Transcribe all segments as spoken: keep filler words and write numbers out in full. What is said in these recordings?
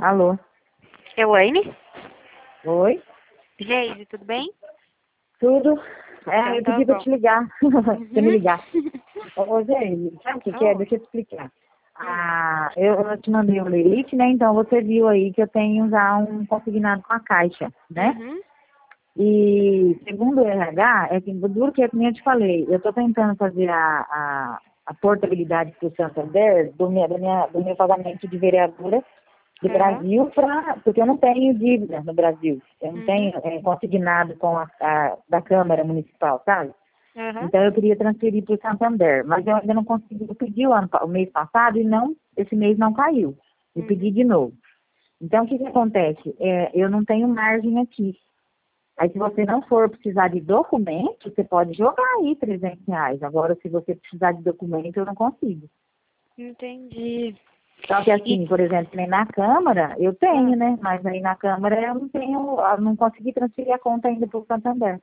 Alô? Elaine? Oi? Geise, tudo bem? Tudo? É, Então eu tá pedi pra bom. te ligar. Pra você me Uhum. ligar. Ô, Zé, sabe o que, que é? Oi. Deixa eu te explicar. Ah, eu, eu te mandei o Lerite, né? Então você viu aí que eu tenho já um consignado com a Caixa, né? Uhum. E segundo o R H, é que duro que é que nem eu te falei, eu tô tentando fazer a, a, a portabilidade pro Santander do meu, do, minha, do meu pagamento de vereadora do Uhum. Brasil, pra, porque eu não tenho dívida no Brasil. Eu não Uhum. tenho é, consignado com a, a da Câmara Municipal, sabe? Uhum. Então eu queria transferir para o Santander, mas eu ainda não consegui. Eu pedi o, ano, o mês passado e não, esse mês não caiu. Eu pedi Uhum. de novo. Então o que, que acontece? É, eu não tenho margem aqui. Aí se você não for precisar de documento, você pode jogar aí trezentos reais. Agora, se você precisar de documento, eu não consigo. Entendi. Só que E, assim, por exemplo, nem na Câmara, eu ah, tenho, né? Mas aí na Câmara eu não tenho, eu não consegui transferir a conta ainda para o Santander.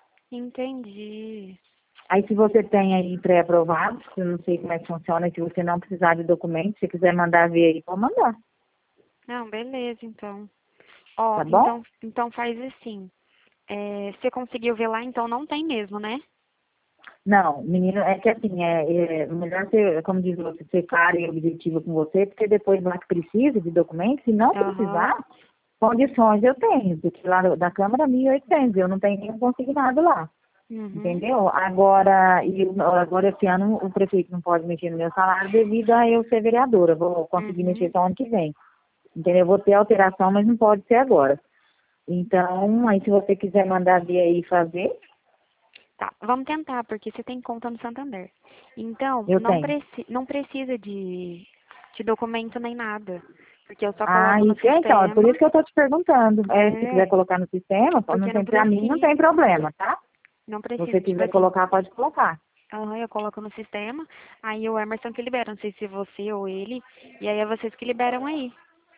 entendi. Aí se você tem aí pré-aprovado, eu não sei como é que funciona, se você não precisar de documento, se quiser mandar ver aí, pode mandar, Não, beleza, então. Ó, tá bom? então, então faz assim. É, você conseguiu ver lá, então não tem mesmo, né? Não, menino, é que assim, é, é melhor ser, como diz você, ser clara e objetiva com você, porque depois lá que precisa de documento, se não precisar, Aham. condições eu tenho, porque lá da Câmara mil e oitocentos, eu não tenho nenhum consignado lá. Uhum. Entendeu? Agora, e, o- agora esse ano o prefeito não pode mexer no meu salário devido a eu ser vereadora. Vou conseguir mexer Uhum. só ano que vem. Entendeu? Vou ter alteração, mas não pode ser agora. Então, aí se você quiser mandar vir aí fazer, Tá, vamos tentar, porque você tem conta no Santander. Então, eu não, tenho. preci não precisa de, de documento nem nada. Porque eu só Ah, coloco no isso é então, é por sistema. isso que eu tô te perguntando. É, se quiser É, colocar no sistema, não porque não tem, pra mim não tem precisa. problema, tá? Não Se você precisa, tipo quiser assim, colocar, pode colocar. aham, eu coloco no sistema, aí o Emerson que libera, não sei se você ou ele, e aí é vocês que liberam aí.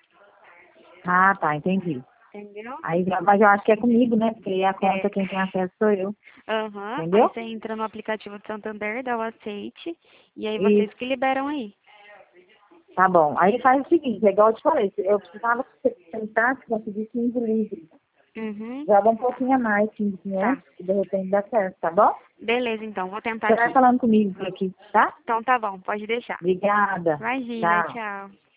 Ah, tá, entendi. Entendeu? Aí, mas eu acho que é comigo, né? Porque aí a É. conta, quem tem acesso sou eu. Aham, aí Entendeu? você entra no aplicativo do Santander, dá o aceite, e aí vocês Isso. que liberam aí. Tá bom. Aí faz o seguinte, é igual eu te falei, eu precisava que você tentasse conseguir quinze livros. Uhum, Joga um pouquinho a mais, quinze, tá. quinhentos, e de repente dá certo, tá bom? Beleza, então, vou tentar Você vai aqui. falando comigo por aqui, tá? Então tá bom, pode deixar. Obrigada. Imagina, Tchau. tchau.